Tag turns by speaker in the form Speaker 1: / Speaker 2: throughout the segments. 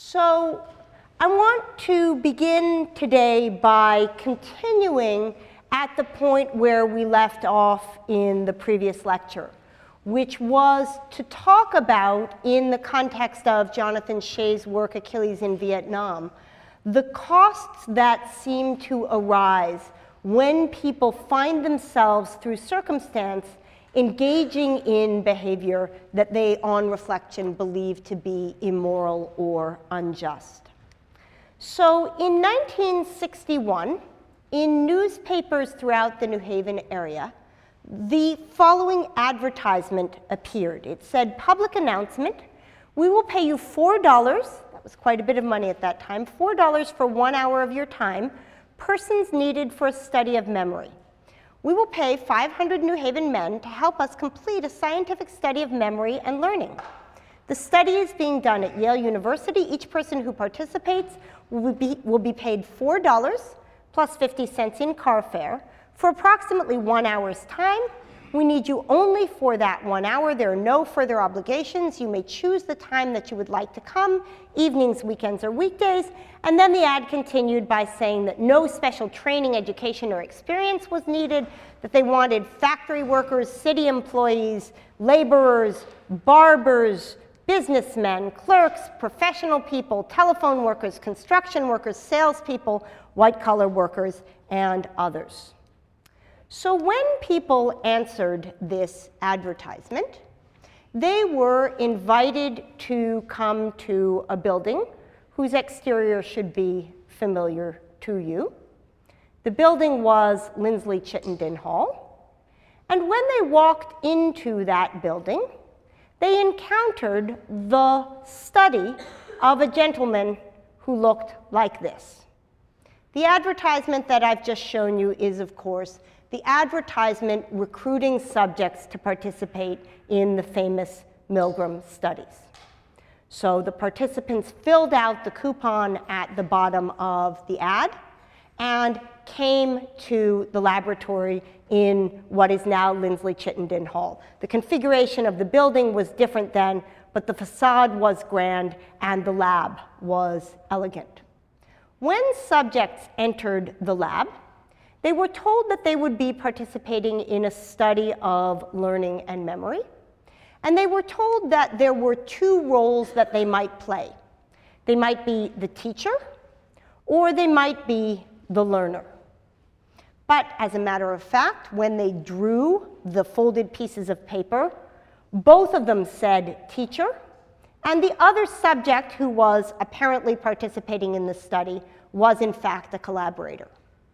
Speaker 1: So I want to begin today by continuing at the point where we left off in the previous lecture, which was to talk about, in the context of Jonathan Shea's work, Achilles in Vietnam, the costs that seem to arise when people find themselves, through circumstance, engaging in behavior that they, on reflection, believe to be immoral or unjust. So in 1961, in newspapers throughout the New Haven area, the following advertisement appeared. It said, "Public announcement, we will pay you $4, that was quite a bit of money at that time, $4 for 1 hour of your time, persons needed for a study of memory. We will pay 500 New Haven men to help us complete a scientific study of memory and learning. The study is being done at Yale University. Each person who participates will be paid $4 plus 50 cents in car fare for approximately 1 hour's time. We need you only for that 1 hour. There are no further obligations. You may choose the time that you would like to come, evenings, weekends, or weekdays." And then the ad continued by saying that no special training, education, or experience was needed, that they wanted factory workers, city employees, laborers, barbers, businessmen, clerks, professional people, telephone workers, construction workers, salespeople, white-collar workers, and others. So when people answered this advertisement, they were invited to come to a building whose exterior should be familiar to you. The building was Lindsley Chittenden Hall. And when they walked into that building, they encountered the study of a gentleman who looked like this. The advertisement that I've just shown you is, of course, the advertisement recruiting subjects to participate in the famous Milgram studies. So the participants filled out the coupon at the bottom of the ad and came to the laboratory in what is now Lindsley Chittenden Hall. The configuration of the building was different then, but the facade was grand and the lab was elegant. When subjects entered the lab, they were told that they would be participating in a study of learning and memory, and they were told that there were two roles that they might play. They might be the teacher, or they might be the learner. But as a matter of fact, when they drew the folded pieces of paper, both of them said teacher, and the other subject who was apparently participating in the study was in fact a collaborator.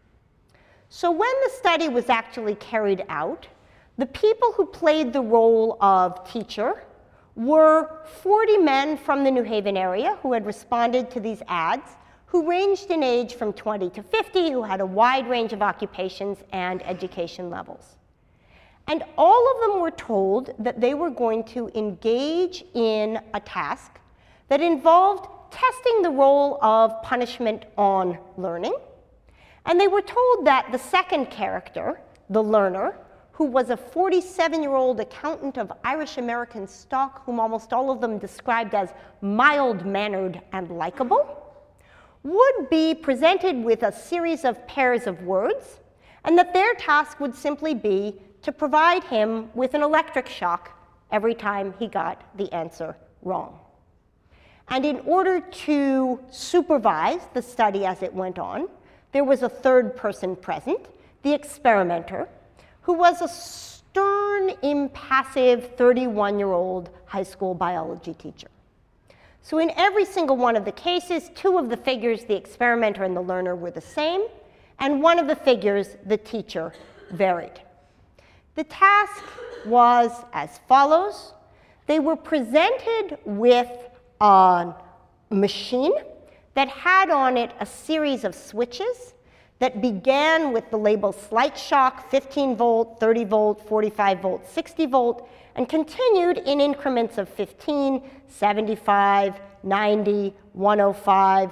Speaker 1: So when the study was actually carried out, the people who played the role of teacher were 40 men from the New Haven area who had responded to these ads, who ranged in age from 20 to 50, who had a wide range of occupations and education levels. And all of them were told that they were going to engage in a task that involved testing the role of punishment on learning. And they were told that the second character, the learner, who was a 47-year-old accountant of Irish-American stock, whom almost all of them described as mild-mannered and likable, would be presented with a series of pairs of words, and that their task would simply be to provide him with an electric shock every time he got the answer wrong. And in order to supervise the study as it went on, there was a third person present, the experimenter, who was a stern, impassive 31-year-old high school biology teacher. So in every single one of the cases, two of the figures, the experimenter and the learner, were the same, and one of the figures, the teacher, varied. The task was as follows. They were presented with a machine that had on it a series of switches that began with the label slight shock, 15 volt, 30 volt, 45 volt, 60 volt, and continued in increments of 15, 75, 90, 105,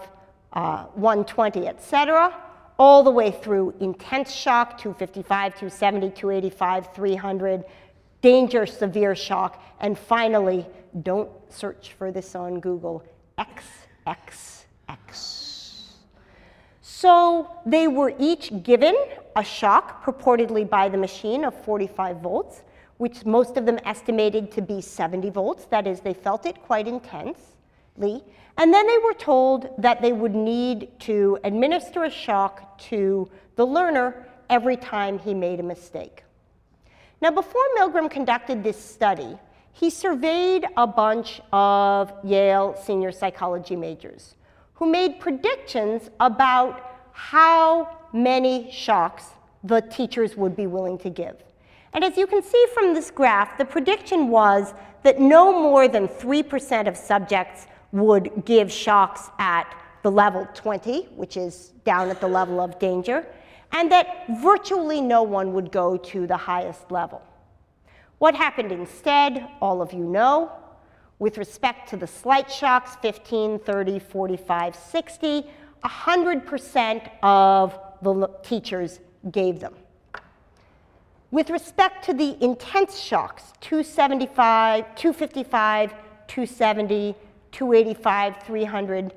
Speaker 1: 120, etc., all the way through intense shock, 255, 270, 285, 300, danger, severe shock, and finally, don't search for this on Google, XX. So they were each given a shock, purportedly by the machine, of 45 volts, which most of them estimated to be 70 volts. That is, they felt it quite intensely. And then they were told that they would need to administer a shock to the learner every time he made a mistake. Now, before Milgram conducted this study, he surveyed a bunch of Yale senior psychology majors who made predictions about how many shocks the teachers would be willing to give. And as you can see from this graph, the prediction was that no more than 3% of subjects would give shocks at the level 20, which is down at the level of danger, and that virtually no one would go to the highest level. What happened instead, all of you know. With respect to the slight shocks, 15, 30, 45, 60, 100% of the teachers gave them. With respect to the intense shocks, 275, 255, 270, 285, 300,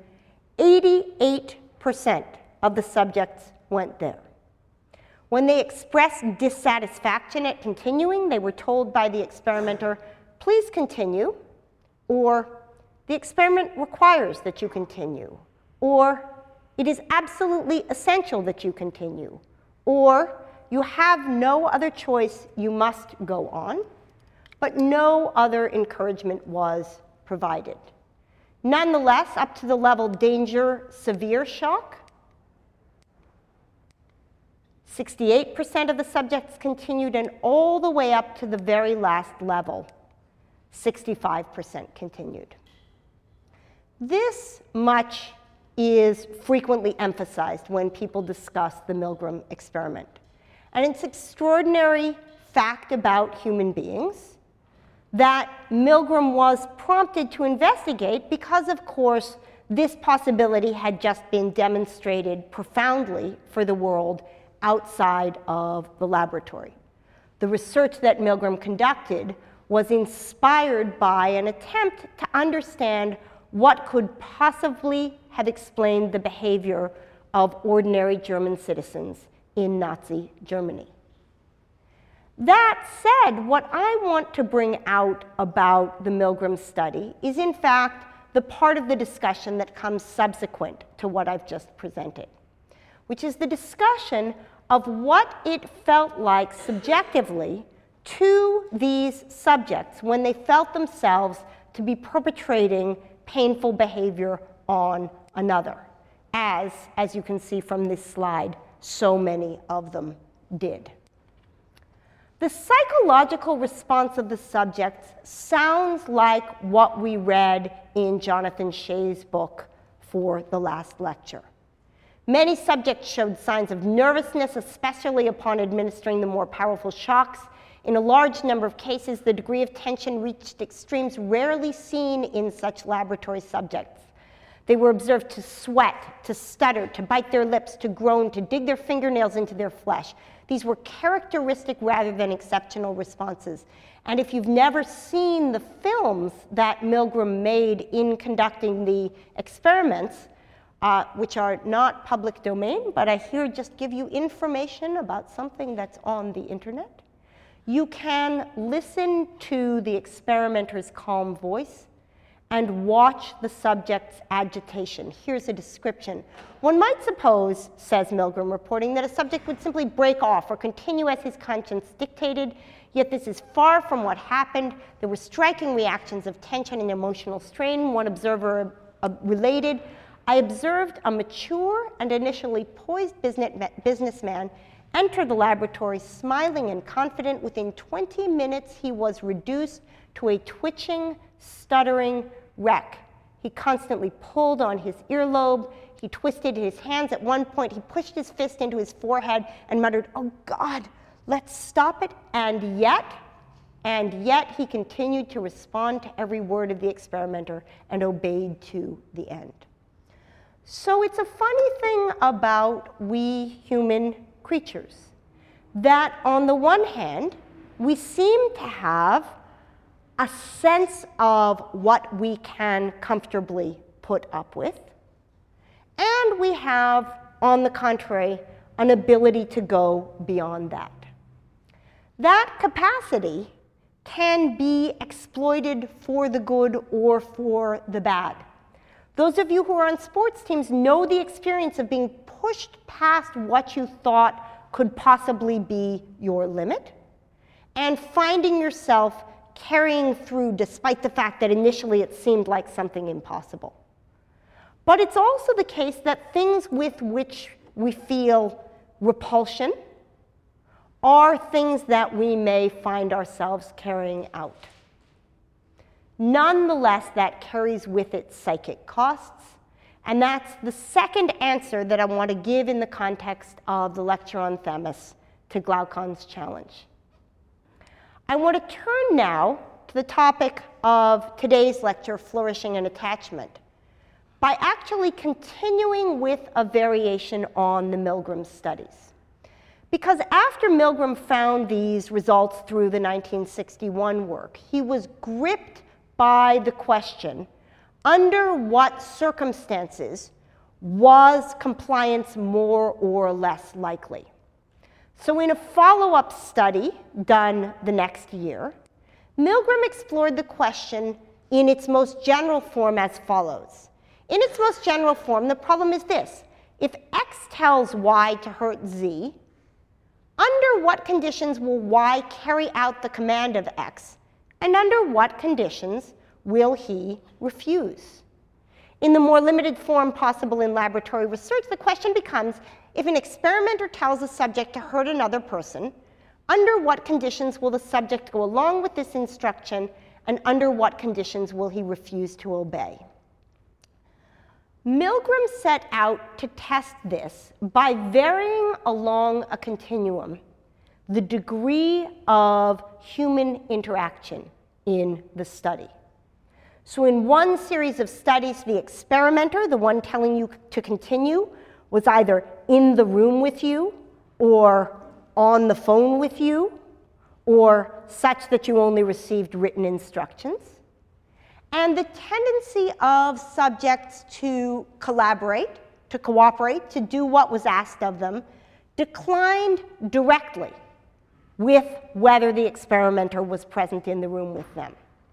Speaker 1: 88% of the subjects went there. When they expressed dissatisfaction at continuing, they were told by the experimenter, please continue, or the experiment requires that you continue, or it is absolutely essential that you continue, or you have no other choice, you must go on, but no other encouragement was provided. Nonetheless, up to the level danger, severe shock, 68% of the subjects continued, and all the way up to the very last level, 65% continued. This much is frequently emphasized when people discuss the Milgram experiment. And it's an extraordinary fact about human beings that Milgram was prompted to investigate because, of course, this possibility had just been demonstrated profoundly for the world outside of the laboratory. The research that Milgram conducted was inspired by an attempt to understand what could possibly have explained the behavior of ordinary German citizens in Nazi Germany. That said, what I want to bring out about the Milgram study is, in fact, the part of the discussion that comes subsequent to what I've just presented, which is the discussion of what it felt like subjectively to these subjects when they felt themselves to be perpetrating painful behavior on another, as you can see from this slide, so many of them did. The psychological response of the subjects sounds like what we read in Jonathan Shea's book for the last lecture. Many subjects showed signs of nervousness, especially upon administering the more powerful shocks. In a large number of cases, the degree of tension reached extremes rarely seen in such laboratory subjects. They were observed to sweat, to stutter, to bite their lips, to groan, to dig their fingernails into their flesh. These were characteristic rather than exceptional responses. And if you've never seen the films that Milgram made in conducting the experiments, which are not public domain, but I here just give you information about something that's on the internet, you can listen to the experimenter's calm voice and watch the subject's agitation. Here's a description. One might suppose, says Milgram reporting, that a subject would simply break off or continue as his conscience dictated, yet this is far from what happened. There were striking reactions of tension and emotional strain. One observer related, I observed a mature and initially poised businessman enter the laboratory smiling and confident. Within 20 minutes, he was reduced to a twitching, stuttering wreck. He constantly pulled on his earlobe. He twisted his hands. At one point, he pushed his fist into his forehead and muttered, "Oh God, let's stop it." And yet he continued to respond to every word of the experimenter and obeyed to the end. So it's a funny thing about we human creatures, that on the one hand, we seem to have a sense of what we can comfortably put up with. And we have, on the contrary, an ability to go beyond that. That capacity can be exploited for the good or for the bad. Those of you who are on sports teams know the experience of being pushed past what you thought could possibly be your limit, and finding yourself carrying through despite the fact that initially it seemed like something impossible. But it's also the case that things with which we feel repulsion are things that we may find ourselves carrying out. Nonetheless, that carries with it psychic costs, and that's the second answer that I want to give in the context of the lecture on Themis to Glaucon's challenge. I want to turn now to the topic of today's lecture, flourishing and attachment, by actually continuing with a variation on the Milgram studies. Because after Milgram found these results through the 1961 work, he was gripped by the question, under what circumstances was compliance more or less likely? So in a follow-up study done the next year, Milgram explored the question in its most general form as follows. In its most general form, the problem is this. If X tells Y to hurt Z, under what conditions will Y carry out the command of X, and under what conditions will he refuse? In the more limited form possible in laboratory research, the question becomes, if an experimenter tells a subject to hurt another person, under what conditions will the subject go along with this instruction, and under what conditions will he refuse to obey? Milgram set out to test this by varying along a continuum the degree of human interaction in the study. So in one series of studies, the experimenter, the one telling you to continue, was either in the room with you, or on the phone with you, or such that you only received written instructions. And the tendency of subjects to collaborate, to cooperate, to do what was asked of them, declined directly with whether the experimenter was present in the room with them.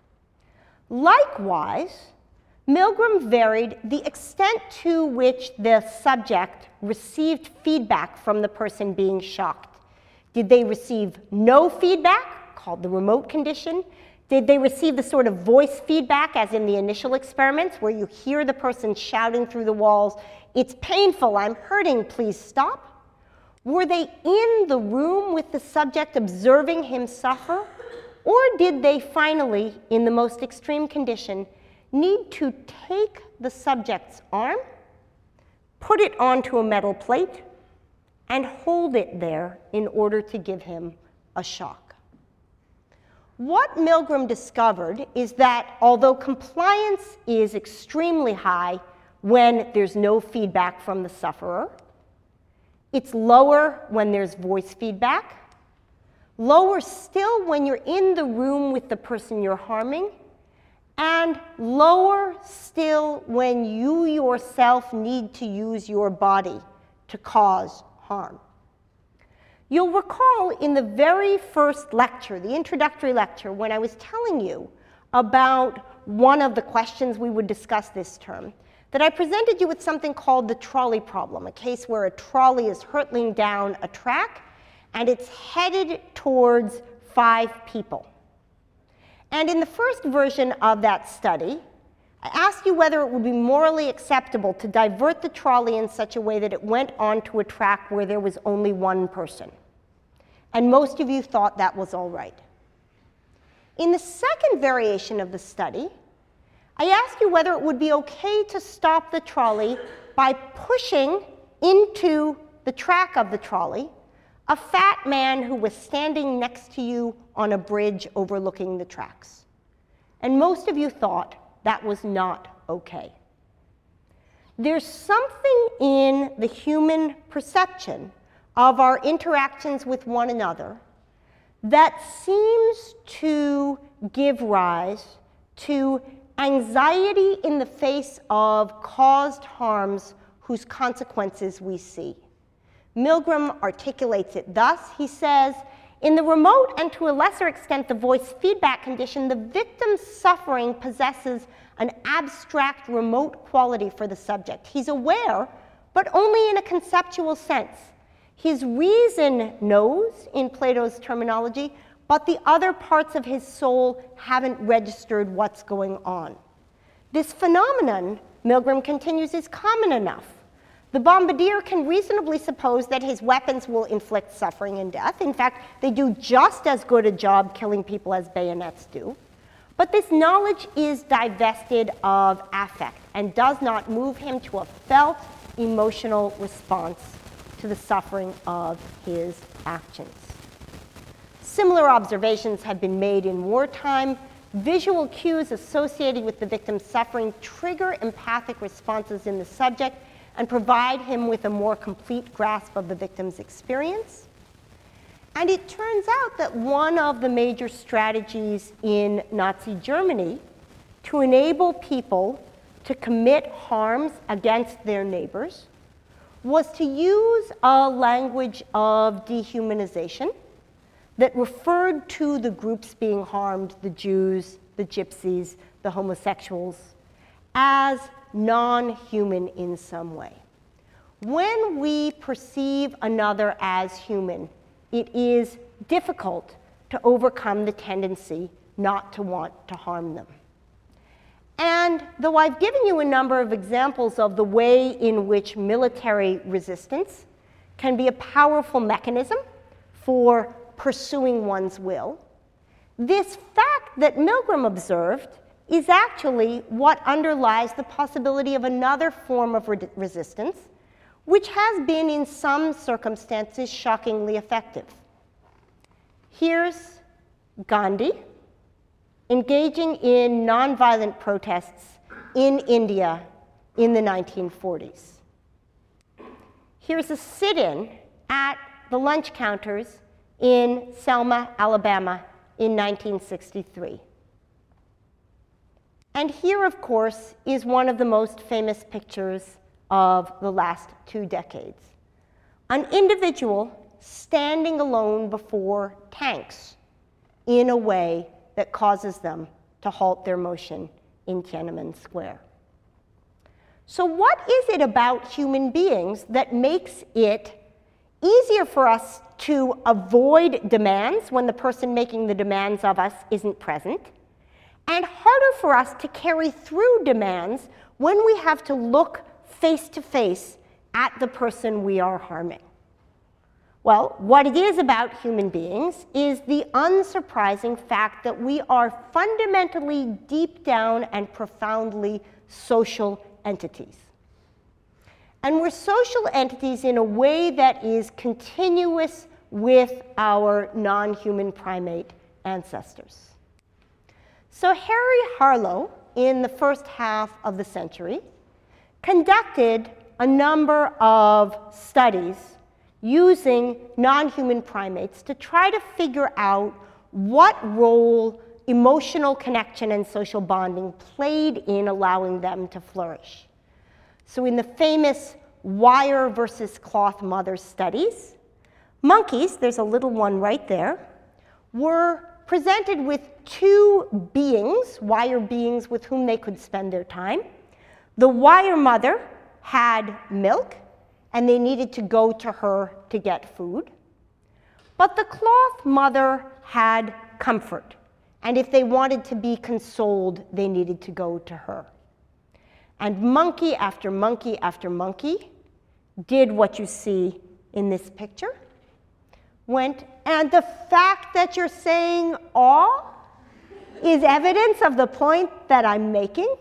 Speaker 1: Likewise, Milgram varied the extent to which the subject received feedback from the person being shocked. Did they receive no feedback, called the remote condition? Did they receive the sort of voice feedback, as in the initial experiments, where you hear the person shouting through the walls, "It's painful, I'm hurting, please stop"? Were they in the room with the subject observing him suffer? Or did they finally, in the most extreme condition, need to take the subject's arm, put it onto a metal plate, and hold it there in order to give him a shock? What Milgram discovered is that although compliance is extremely high when there's no feedback from the sufferer, it's lower when there's voice feedback, lower still when you're in the room with the person you're harming, and lower still when you yourself need to use your body to cause harm. You'll recall in the very first lecture, the introductory lecture, when I was telling you about one of the questions we would discuss this term, that I presented you with something called the trolley problem, a case where a trolley is hurtling down a track and it's headed towards 5 people. And in the first version of that study, I asked you whether it would be morally acceptable to divert the trolley in such a way that it went onto a track where there was only one person. And most of you thought that was all right. In the second variation of the study, I asked you whether it would be okay to stop the trolley by pushing into the track of the trolley a fat man who was standing next to you on a bridge overlooking the tracks. And most of you thought that was not okay. There's something in the human perception of our interactions with one another that seems to give rise to anxiety in the face of caused harms whose consequences we see. Milgram articulates it thus. He says, in the remote and to a lesser extent the voice feedback condition, the victim's suffering possesses an abstract remote quality for the subject. He's aware, but only in a conceptual sense. His reason knows, in Plato's terminology, but the other parts of his soul haven't registered what's going on. This phenomenon, Milgram continues, is common enough. The bombardier can reasonably suppose that his weapons will inflict suffering and death. In fact, they do just as good a job killing people as bayonets do. But this knowledge is divested of affect and does not move him to a felt emotional response to the suffering of his actions. Similar observations have been made in wartime. Visual cues associated with the victim's suffering trigger empathic responses in the subject and provide him with a more complete grasp of the victim's experience. And it turns out that one of the major strategies in Nazi Germany to enable people to commit harms against their neighbors was to use a language of dehumanization that referred to the groups being harmed, the Jews, the gypsies, the homosexuals, as non-human in some way. When we perceive another as human, it is difficult to overcome the tendency not to want to harm them. And though I've given you a number of examples of the way in which military resistance can be a powerful mechanism for pursuing one's will, this fact that Milgram observed is actually what underlies the possibility of another form of resistance, which has been in some circumstances shockingly effective. Here's Gandhi engaging in nonviolent protests in India in the 1940s. Here's a sit-in at the lunch counters in Selma, Alabama in 1963. And here, of course, is one of the most famous pictures of the last 2 decades. An individual standing alone before tanks in a way that causes them to halt their motion in Tiananmen Square. So what is it about human beings that makes it easier for us to avoid demands when the person making the demands of us isn't present, and harder for us to carry through demands when we have to look face to face at the person we are harming? Well, what it is about human beings is the unsurprising fact that we are fundamentally deep down and profoundly social entities. And we're social entities in a way that is continuous with our non-human primate ancestors. So Harry Harlow, in the first half of the century, conducted a number of studies using non-human primates to try to figure out what role emotional connection and social bonding played in allowing them to flourish. So in the famous wire versus cloth mother studies, monkeys, there's a little one right there, were presented with 2 beings, wire beings with whom they could spend their time. The wire mother had milk, and they needed to go to her to get food. But the cloth mother had comfort, and if they wanted to be consoled, they needed to go to her. And monkey after monkey after monkey did what you see in this picture. And the fact that you're saying aw is evidence of the point that I'm making.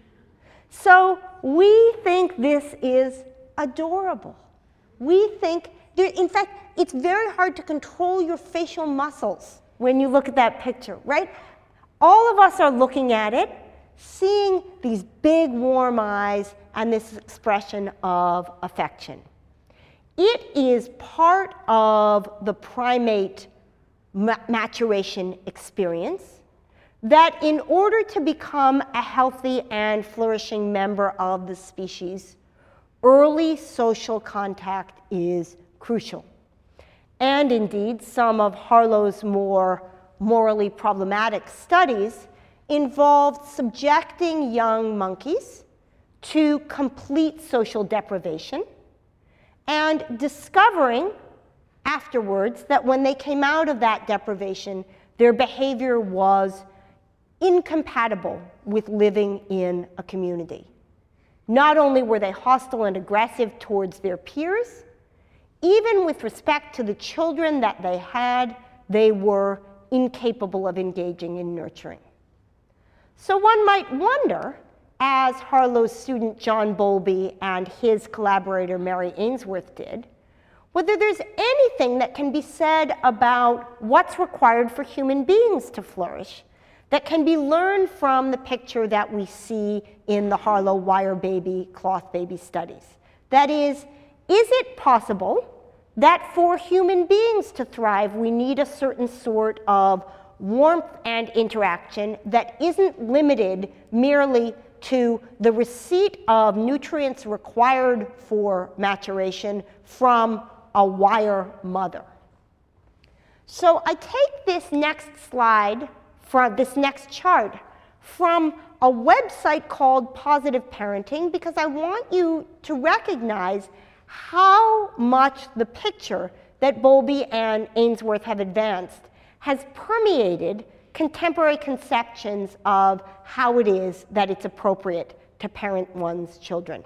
Speaker 1: So we think this is adorable. We think, in fact, it's very hard to control your facial muscles when you look at that picture, right? All of us are looking at it, seeing these big warm eyes and this expression of affection. It is part of the primate maturation experience that in order to become a healthy and flourishing member of the species, early social contact is crucial. And indeed, some of Harlow's more morally problematic studies involved subjecting young monkeys to complete social deprivation and discovering afterwards that when they came out of that deprivation, their behavior was incompatible with living in a community. Not only were they hostile and aggressive towards their peers, even with respect to the children that they had, they were incapable of engaging in nurturing. So one might wonder, as Harlow's student John Bowlby and his collaborator Mary Ainsworth did, whether there's anything that can be said about what's required for human beings to flourish that can be learned from the picture that we see in the Harlow wire baby, cloth baby studies. That is it possible that for human beings to thrive, we need a certain sort of warmth and interaction that isn't limited merely to the receipt of nutrients required for maturation from a wire mother? So I take this next slide, from this next chart, from a website called Positive Parenting, because I want you to recognize how much the picture that Bowlby and Ainsworth have advanced has permeated contemporary conceptions of how it is that it's appropriate to parent one's children.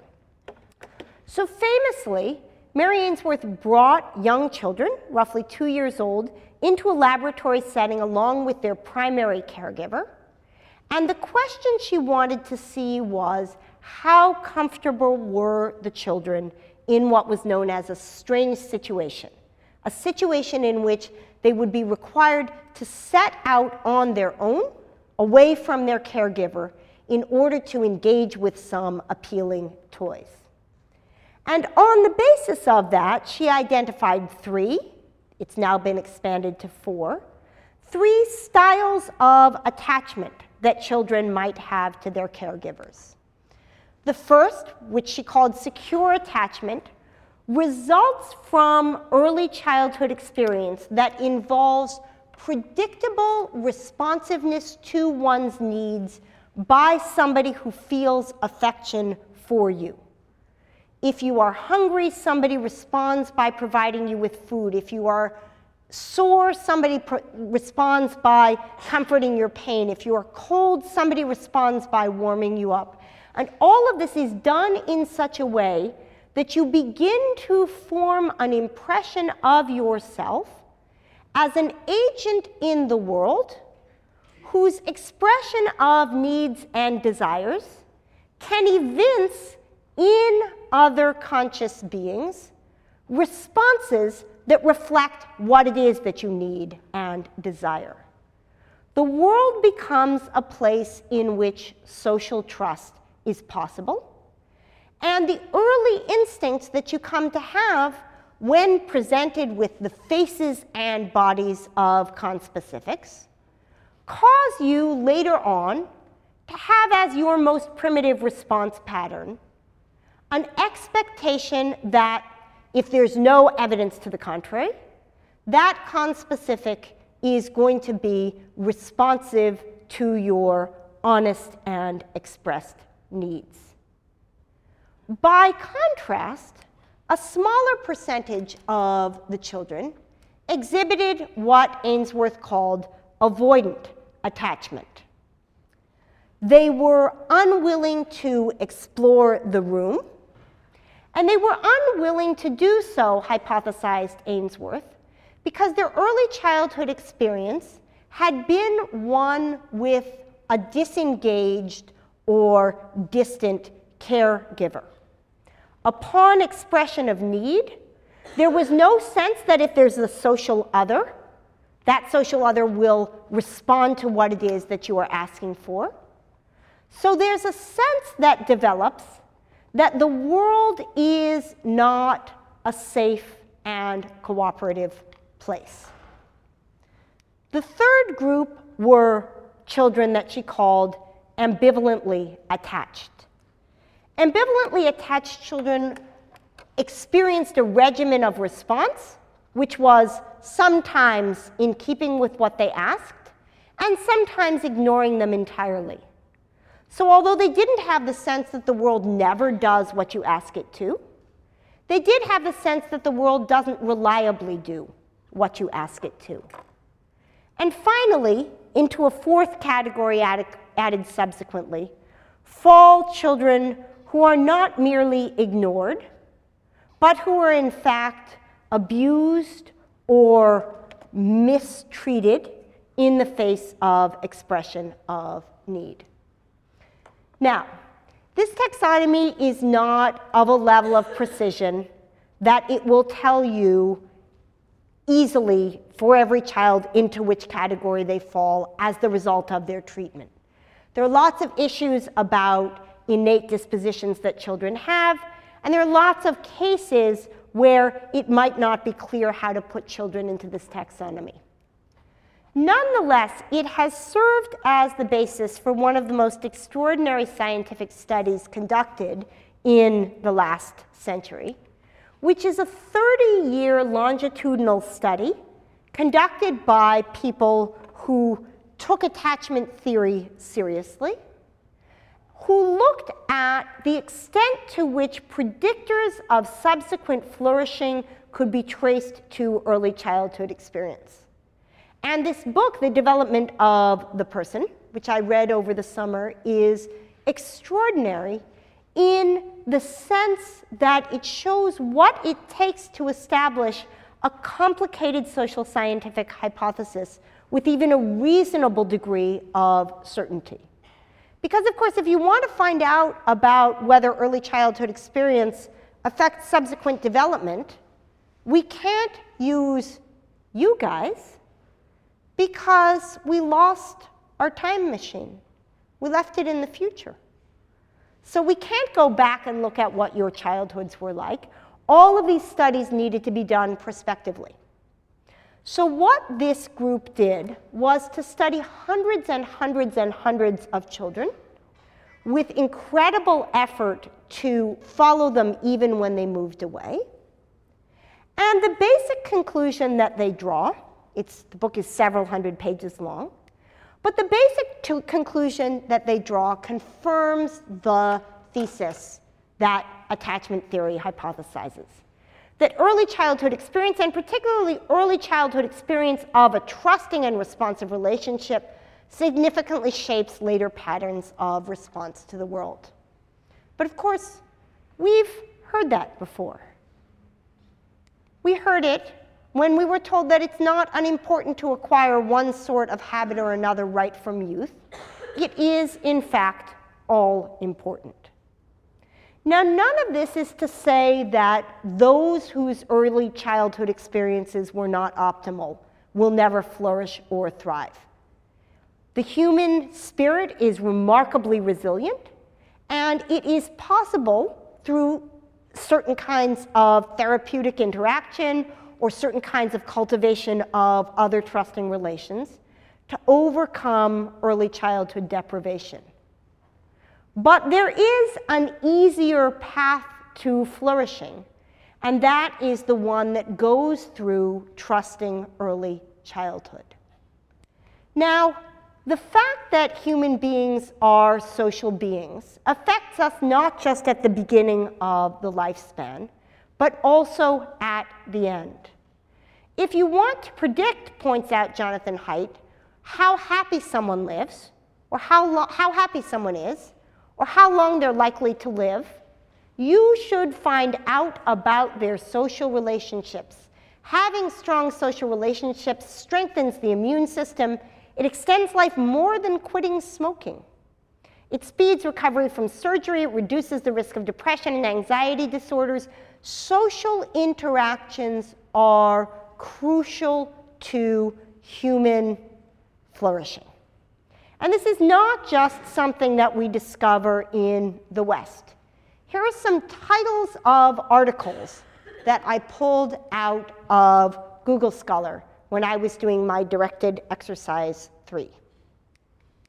Speaker 1: So famously, Mary Ainsworth brought young children, roughly 2 years old, into a laboratory setting along with their primary caregiver. And the question she wanted to see was, how comfortable were the children in what was known as a strange situation, a situation in which they would be required to set out on their own, away from their caregiver, in order to engage with some appealing toys. And on the basis of that, she identified 3, it's now been expanded to 4, 3 styles of attachment that children might have to their caregivers. The first, which she called secure attachment, results from early childhood experience that involves predictable responsiveness to one's needs by somebody who feels affection for you. If you are hungry, somebody responds by providing you with food. If you are sore, somebody responds by comforting your pain. If you are cold, somebody responds by warming you up. And all of this is done in such a way that you begin to form an impression of yourself as an agent in the world whose expression of needs and desires can evince in other conscious beings responses that reflect what it is that you need and desire. The world becomes a place in which social trust is possible, and the early instincts that you come to have when presented with the faces and bodies of conspecifics cause you later on to have as your most primitive response pattern an expectation that if there's no evidence to the contrary, that conspecific is going to be responsive to your honest and expressed needs. By contrast, a smaller percentage of the children exhibited what Ainsworth called avoidant attachment. They were unwilling to explore the room, and they were unwilling to do so, hypothesized Ainsworth, because their early childhood experience had been one with a disengaged or distant caregiver. Upon expression of need, there was no sense that if there's a social other, that social other will respond to what it is that you are asking for. So there's a sense that develops that the world is not a safe and cooperative place. The third group were children that she called ambivalently attached. Ambivalently attached children experienced a regimen of response, which was sometimes in keeping with what they asked, and sometimes ignoring them entirely. So although they didn't have the sense that the world never does what you ask it to, they did have the sense that the world doesn't reliably do what you ask it to. And finally, into a fourth category added subsequently, fall children who are not merely ignored, but who are in fact abused or mistreated in the face of expression of need. Now, this taxonomy is not of a level of precision that it will tell you easily for every child into which category they fall as the result of their treatment. There are lots of issues about innate dispositions that children have, and there are lots of cases where it might not be clear how to put children into this taxonomy. Nonetheless, it has served as the basis for one of the most extraordinary scientific studies conducted in the last century, which is a 30-year longitudinal study conducted by people who took attachment theory seriously, who looked at the extent to which predictors of subsequent flourishing could be traced to early childhood experience. And this book, The Development of the Person, which I read over the summer, is extraordinary in the sense that it shows what it takes to establish a complicated social scientific hypothesis with even a reasonable degree of certainty. Because, of course, if you want to find out about whether early childhood experience affects subsequent development, we can't use you guys, because we lost our time machine. We left it in the future. So we can't go back and look at what your childhoods were like. All of these studies needed to be done prospectively. So what this group did was to study hundreds and hundreds and hundreds of children with incredible effort to follow them even when they moved away. And the basic conclusion that they draw, the book is several hundred pages long, but the basic conclusion that they draw confirms the thesis that attachment theory hypothesizes. That early childhood experience, and particularly early childhood experience of a trusting and responsive relationship, significantly shapes later patterns of response to the world. But of course, we've heard that before. We heard it when we were told that it's not unimportant to acquire one sort of habit or another right from youth. It is, in fact, all important. Now, none of this is to say that those whose early childhood experiences were not optimal will never flourish or thrive. The human spirit is remarkably resilient, and it is possible through certain kinds of therapeutic interaction or certain kinds of cultivation of other trusting relations to overcome early childhood deprivation. But there is an easier path to flourishing, and that is the one that goes through trusting early childhood. Now, the fact that human beings are social beings affects us not just at the beginning of the lifespan, but also at the end. If you want to predict, points out Jonathan Haidt, how happy someone lives, or how happy someone is, or how long they're likely to live, you should find out about their social relationships. Having strong social relationships strengthens the immune system. It extends life more than quitting smoking. It speeds recovery from surgery. It reduces the risk of depression and anxiety disorders. Social interactions are crucial to human flourishing. And this is not just something that we discover in the West. Here are some titles of articles that I pulled out of Google Scholar when I was doing my directed exercise 3.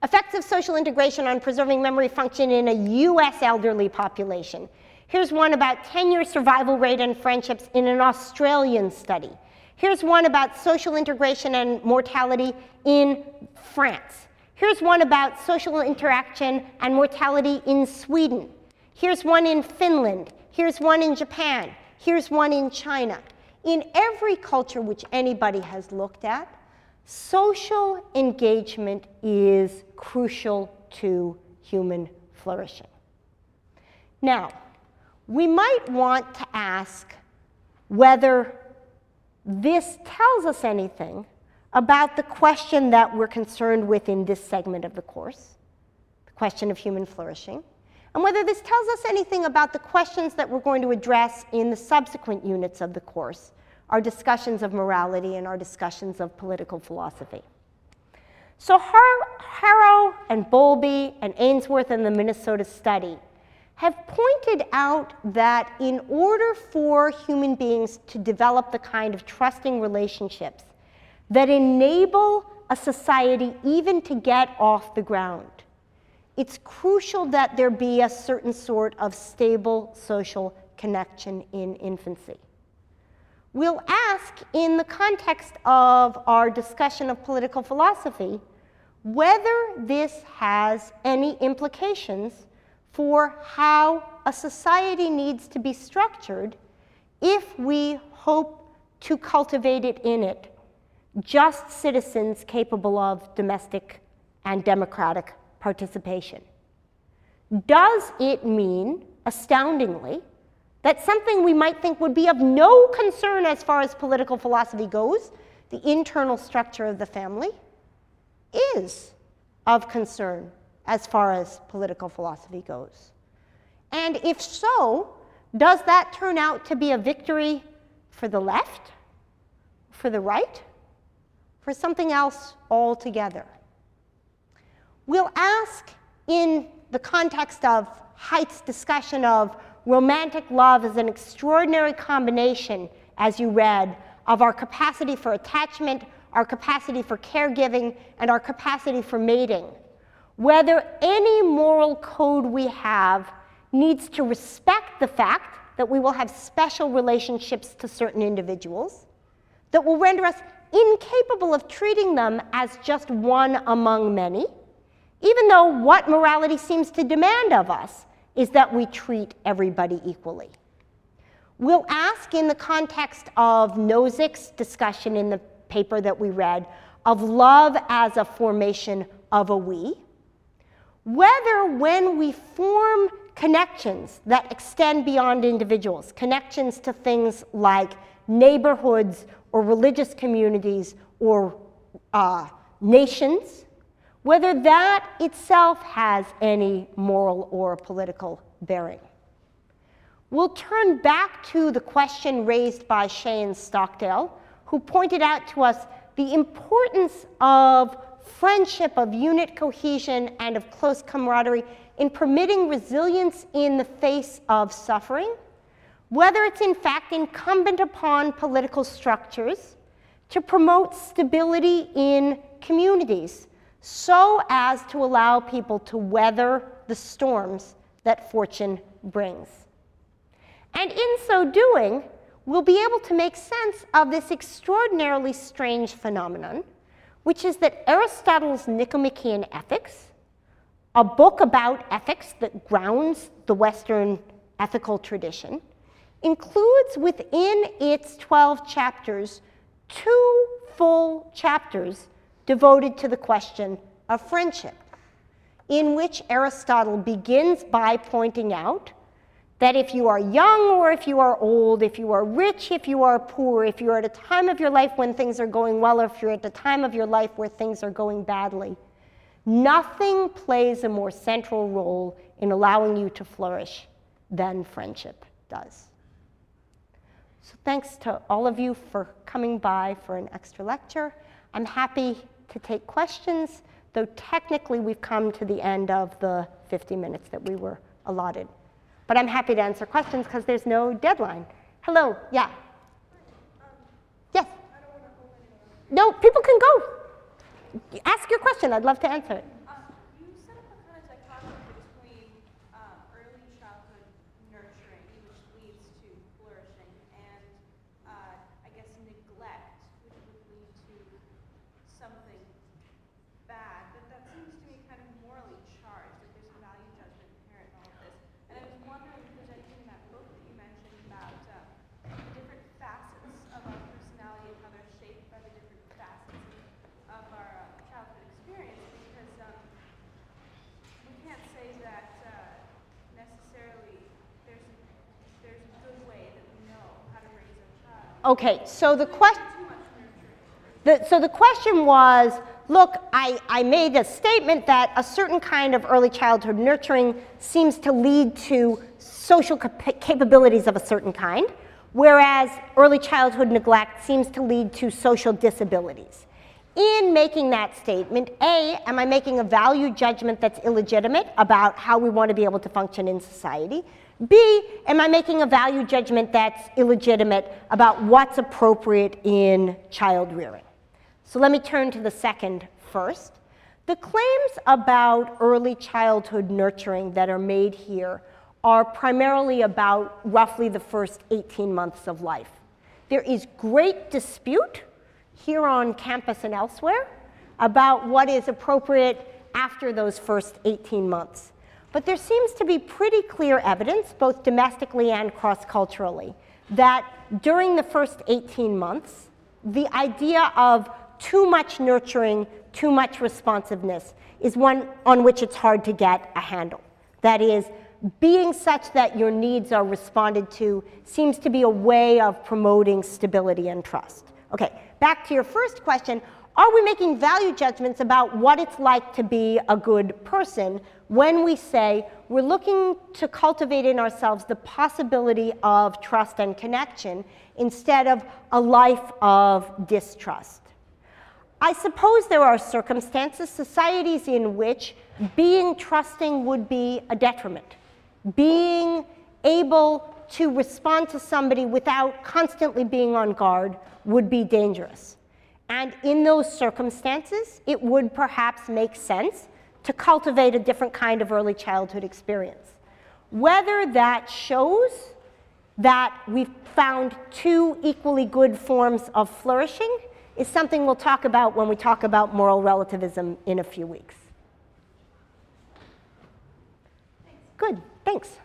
Speaker 1: Effects of social integration on preserving memory function in a US elderly population. Here's one about 10-year survival rate and friendships in an Australian study. Here's one about social integration and mortality in France. Here's one about social interaction and mortality in Sweden. Here's one in Finland. Here's one in Japan. Here's one in China. In every culture which anybody has looked at, social engagement is crucial to human flourishing. Now, we might want to ask whether this tells us anything about the question that we're concerned with in this segment of the course, the question of human flourishing, and whether this tells us anything about the questions that we're going to address in the subsequent units of the course, our discussions of morality and our discussions of political philosophy. So Harrow and Bowlby and Ainsworth and the Minnesota study have pointed out that in order for human beings to develop the kind of trusting relationships that enable a society even to get off the ground, it's crucial that there be a certain sort of stable social connection in infancy. We'll ask, in the context of our discussion of political philosophy, whether this has any implications for how a society needs to be structured if we hope to cultivate it in it just citizens capable of domestic and democratic participation. Does it mean, astoundingly, that something we might think would be of no concern as far as political philosophy goes, the internal structure of the family, is of concern as far as political philosophy goes? And if so, does that turn out to be a victory for the left, for the right, for something else altogether? We'll ask, in the context of Haidt's discussion of romantic love as an extraordinary combination, as you read, of our capacity for attachment, our capacity for caregiving, and our capacity for mating, whether any moral code we have needs to respect the fact that we will have special relationships to certain individuals that will render us incapable of treating them as just one among many, even though what morality seems to demand of us is that we treat everybody equally. We'll ask, in the context of Nozick's discussion in the paper that we read, of love as a formation of a we, whether when we form connections that extend beyond individuals, connections to things like neighborhoods or religious communities or nations, whether that itself has any moral or political bearing. We'll turn back to the question raised by Shea and Stockdale, who pointed out to us the importance of friendship, of unit cohesion, and of close camaraderie in permitting resilience in the face of suffering, whether it's in fact incumbent upon political structures to promote stability in communities so as to allow people to weather the storms that fortune brings. And in so doing, we'll be able to make sense of this extraordinarily strange phenomenon, which is that Aristotle's Nicomachean Ethics, a book about ethics that grounds the Western ethical tradition, includes within its 12 chapters 2 full chapters devoted to the question of friendship, in which Aristotle begins by pointing out that if you are young or if you are old, if you are rich, if you are poor, if you're at a time of your life when things are going well, or if you're at a time of your life where things are going badly, nothing plays a more central role in allowing you to flourish than friendship does. So thanks to all of you for coming by for an extra lecture. I'm happy to take questions, though technically we've come to the end of the 50 minutes that we were allotted. But I'm happy to answer questions because there's no deadline. Hello, yeah. Yes? No, people can go. Ask your question, I'd love to answer it. Okay, so the question was, look, I made a statement that a certain kind of early childhood nurturing seems to lead to social capabilities of a certain kind, whereas early childhood neglect seems to lead to social disabilities. In making that statement, A, am I making a value judgment that's illegitimate about how we want to be able to function in society? B, am I making a value judgment that's illegitimate about what's appropriate in child rearing? So let me turn to the second first. The claims about early childhood nurturing that are made here are primarily about roughly the first 18 months of life. There is great dispute here on campus and elsewhere about what is appropriate after those first 18 months. But there seems to be pretty clear evidence, both domestically and cross-culturally, that during the first 18 months, the idea of too much nurturing, too much responsiveness is one on which it's hard to get a handle. That is, being such that your needs are responded to seems to be a way of promoting stability and trust. Okay, back to your first question, are we making value judgments about what it's like to be a good person when we say we're looking to cultivate in ourselves the possibility of trust and connection instead of a life of distrust? I suppose there are circumstances, societies in which being trusting would be a detriment. Being able to respond to somebody without constantly being on guard would be dangerous. And in those circumstances, it would perhaps make sense to cultivate a different kind of early childhood experience. Whether that shows that we've found two equally good forms of flourishing is something we'll talk about when we talk about moral relativism in a few weeks. Good, thanks.